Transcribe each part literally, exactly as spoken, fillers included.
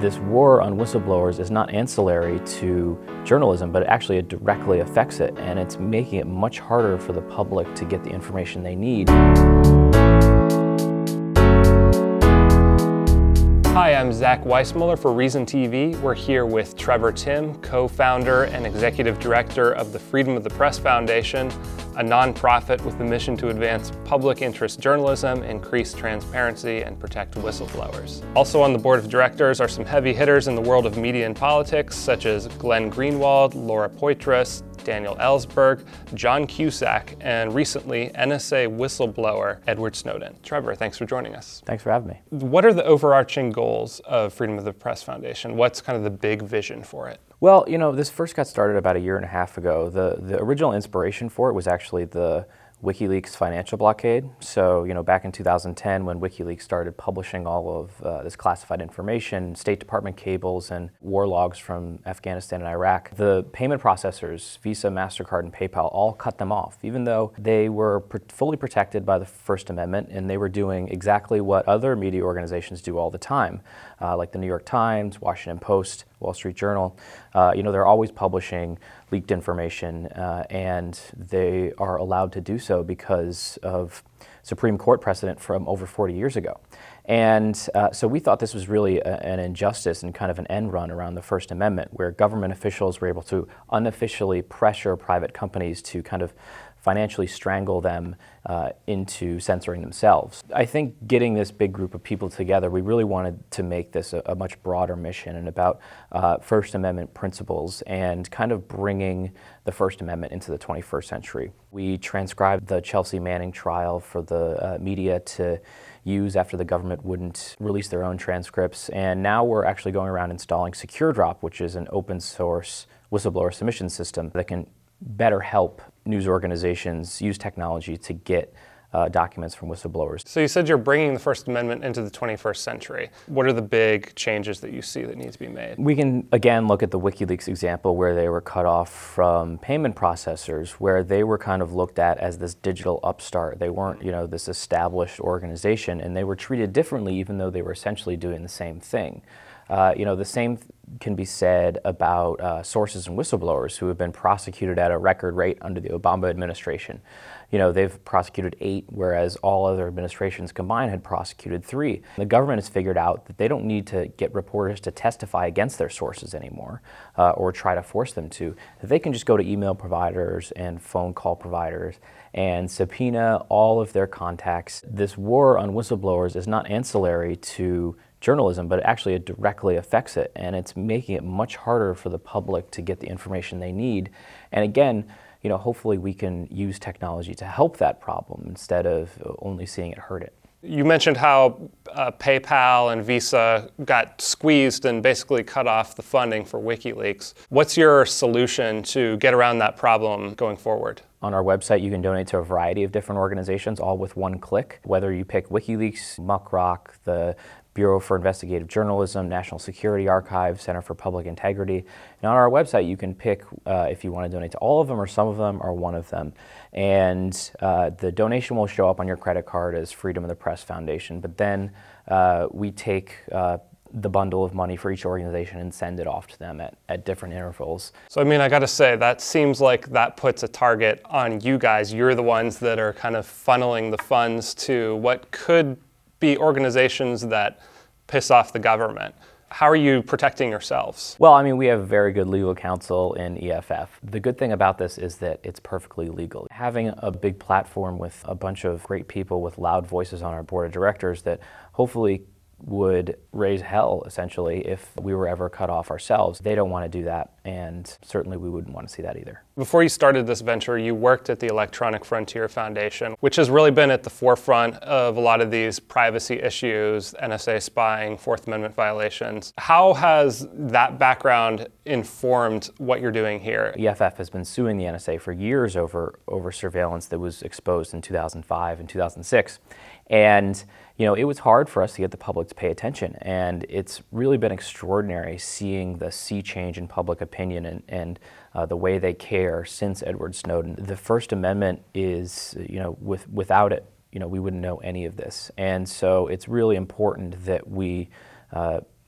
This war on whistleblowers is not ancillary to journalism, but actually it directly affects it, and it's making it much harder for the public to get the information they need. Hi, I'm Zach Weissmuller for Reason T V. We're here with Trevor Timm, co-founder and executive director of the Freedom of the Press Foundation, a nonprofit with the mission to advance public interest journalism, increase transparency, and protect whistleblowers. Also on the board of directors are some heavy hitters in the world of media and politics, such as Glenn Greenwald, Laura Poitras, Daniel Ellsberg, John Cusack, and recently N S A whistleblower Edward Snowden. Trevor, thanks for joining us. Thanks for having me. What are the overarching goals of Freedom of the Press Foundation? What's kind of the big vision for it? Well, you know, this first got started about a year and a half ago. The, the original inspiration for it was actually the WikiLeaks financial blockade. So, you know, back in two thousand ten, when WikiLeaks started publishing all of uh, this classified information, State Department cables and war logs from Afghanistan and Iraq, the payment processors, Visa, MasterCard, and PayPal, all cut them off, even though they were pr- fully protected by the First Amendment, and they were doing exactly what other media organizations do all the time, uh, like the New York Times, Washington Post, Wall Street Journal. Uh, you know, they're always publishing leaked information, uh, and they are allowed to do so because of Supreme Court precedent from over forty years ago. And uh, so we thought this was really a, an injustice and kind of an end run around the First Amendment, where government officials were able to unofficially pressure private companies to kind of financially strangle them uh, into censoring themselves. I think getting this big group of people together, we really wanted to make this a, a much broader mission and about uh, First Amendment principles and kind of bringing the First Amendment into the twenty-first century. We transcribed the Chelsea Manning trial for the uh, media to use after the government wouldn't release their own transcripts, and now we're actually going around installing SecureDrop, which is an open source whistleblower submission system that can better help news organizations use technology to get uh, documents from whistleblowers. So you said you're bringing the First Amendment into the twenty-first century. What are the big changes that you see that need to be made? We can, again, look at the WikiLeaks example where they were cut off from payment processors, where they were kind of looked at as this digital upstart. They weren't, you know, this established organization, and they were treated differently even though they were essentially doing the same thing. Uh, you know, the same th- can be said about uh, sources and whistleblowers who have been prosecuted at a record rate under the Obama administration. You know, they've prosecuted eight, whereas all other administrations combined had prosecuted three. The government has figured out that they don't need to get reporters to testify against their sources anymore uh, or try to force them to. They can just go to email providers and phone call providers and subpoena all of their contacts. This war on whistleblowers is not ancillary to journalism, but actually it directly affects it, and it's making it much harder for the public to get the information they need. And again, you know, hopefully we can use technology to help that problem instead of only seeing it hurt it. You mentioned how uh, PayPal and Visa got squeezed and basically cut off the funding for WikiLeaks. What's your solution to get around that problem going forward? On our website, you can donate to a variety of different organizations, all with one click. Whether you pick WikiLeaks, Muckrock, the Bureau for Investigative Journalism, National Security Archive, Center for Public Integrity. And on our website, you can pick uh, if you want to donate to all of them or some of them or one of them. And uh, the donation will show up on your credit card as Freedom of the Press Foundation. But then uh, we take uh, the bundle of money for each organization and send it off to them at, at different intervals. So, I mean, I got to say, that seems like that puts a target on you guys. You're the ones that are kind of funneling the funds to what could be organizations that piss off the government. How are you protecting yourselves? Well, I mean, we have very good legal counsel in E F F. The good thing about this is that it's perfectly legal. Having a big platform with a bunch of great people with loud voices on our board of directors that hopefully would raise hell, essentially, if we were ever cut off ourselves. They don't want to do that, and certainly we wouldn't want to see that either. Before you started this venture, you worked at the Electronic Frontier Foundation, which has really been at the forefront of a lot of these privacy issues, N S A spying, Fourth Amendment violations. How has that background informed what you're doing here? E F F has been suing the N S A for years over, over surveillance that was exposed in two thousand five and two thousand six. And you know, it was hard for us to get the public to pay attention, and it's really been extraordinary seeing the sea change in public opinion and, and uh, the way they care since Edward Snowden. The First Amendment is, you know, with, without it, you know, we wouldn't know any of this. And so it's really important that we uh,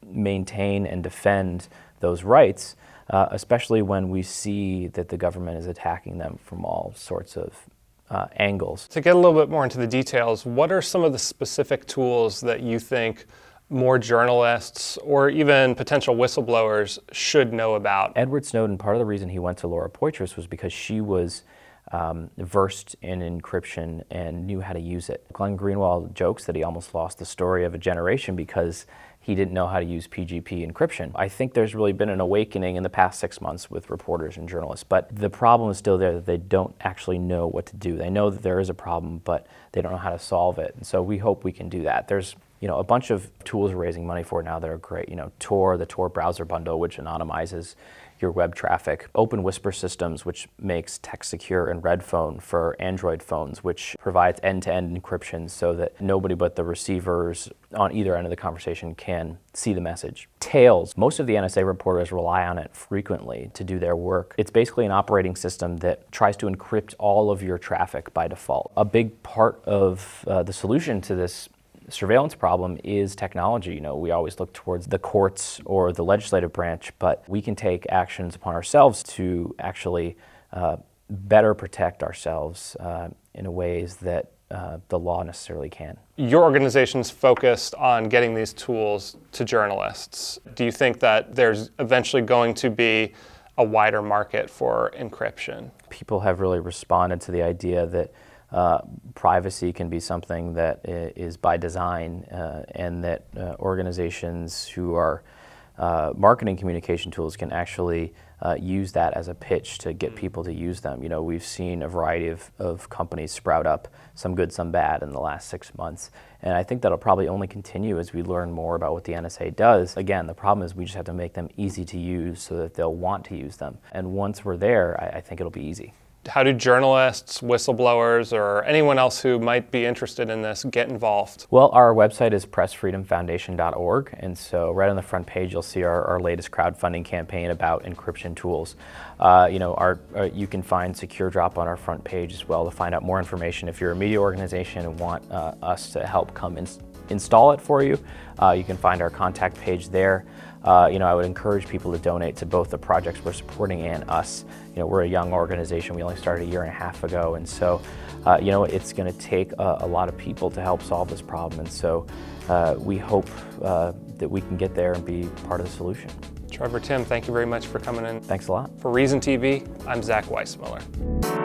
maintain and defend those rights, uh, especially when we see that the government is attacking them from all sorts of uh, angles. To get a little bit more into the details, what are some of the specific tools that you think more journalists or even potential whistleblowers should know about? Edward Snowden, part of the reason he went to Laura Poitras was because she was um, versed in encryption and knew how to use it. Glenn Greenwald jokes that he almost lost the story of a generation because he didn't know how to use P G P encryption. I think there's really been an awakening in the past six months with reporters and journalists, but the problem is still there that they don't actually know what to do. They know that there is a problem, but they don't know how to solve it. And so we hope we can do that. There's you know, a bunch of tools we're raising money for now that are great. You know, Tor, the Tor browser bundle, which anonymizes your web traffic. Open Whisper Systems, which makes text secure, and Redphone for Android phones, which provides end-to-end encryption so that nobody but the receivers on either end of the conversation can see the message. Tails, most of the N S A reporters rely on it frequently to do their work. It's basically an operating system that tries to encrypt all of your traffic by default. A big part of uh, the solution to this surveillance problem is technology. You know, we always look towards the courts or the legislative branch, but we can take actions upon ourselves to actually uh, better protect ourselves uh, in ways that uh, the law necessarily can. Your organization's focused on getting these tools to journalists. Do you think that there's eventually going to be a wider market for encryption? People have really responded to the idea that Uh, privacy can be something that is by design, uh, and that uh, organizations who are uh, marketing communication tools can actually uh, use that as a pitch to get people to use them. You know, we've seen a variety of, of companies sprout up, some good, some bad, in the last six months. And I think that'll probably only continue as we learn more about what the N S A does. Again, the problem is we just have to make them easy to use so that they'll want to use them. And once we're there, I, I think it'll be easy. How do journalists, whistleblowers, or anyone else who might be interested in this get involved? Well, our website is press freedom foundation dot org, and so right on the front page you'll see our, our latest crowdfunding campaign about encryption tools. Uh, you know, our, uh, you can find SecureDrop on our front page as well to find out more information. If you're a media organization and want uh, us to help come in, install it for you, uh, you can find our contact page there. Uh, you know, I would encourage people to donate to both the projects we're supporting and us. You know, we're a young organization. We only started a year and a half ago, and so, uh, you know, it's going to take a, a lot of people to help solve this problem. And so, uh, we hope uh, that we can get there and be part of the solution. Trevor, Tim, thank you very much for coming in. Thanks a lot. For Reason T V, I'm Zach Weissmuller.